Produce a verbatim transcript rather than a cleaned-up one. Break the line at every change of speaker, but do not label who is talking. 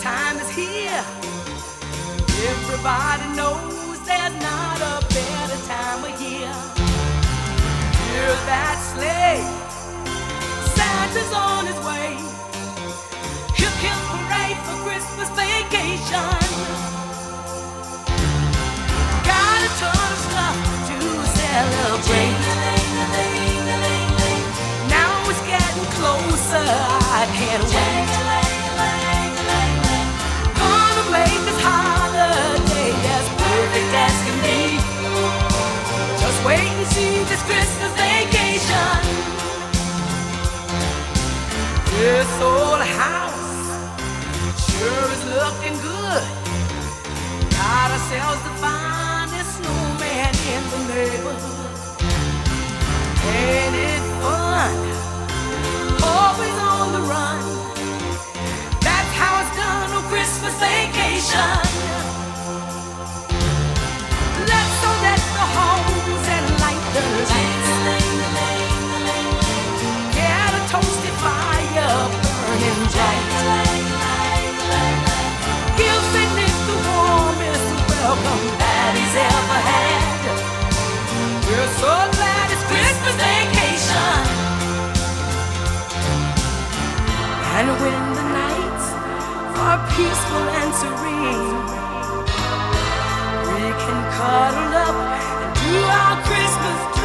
time is here. Everybody knows there's not a better time of year. Hear that sleigh, Santa's on his way. Hip hip hooray for Christmas vacation. Got a ton of stuff to celebrate. Now it's getting closer, I can't wait. Gonna make this holiday as perfect as can be. Just wait and see this Christmas vacation. This old house sure is looking good. Got ourselves the finest snowman in the neighborhood. Ain't it fun? Always on the run. That's how it's done on Christmas vacation. Let's all let the homes and light the lights. Get a toasty fire burning bright. Give Saint Nick the warmest welcome that he's ever had. We're so glad it's Christmas vacation. And when the nights are peaceful and serene, we can cuddle up and do our Christmas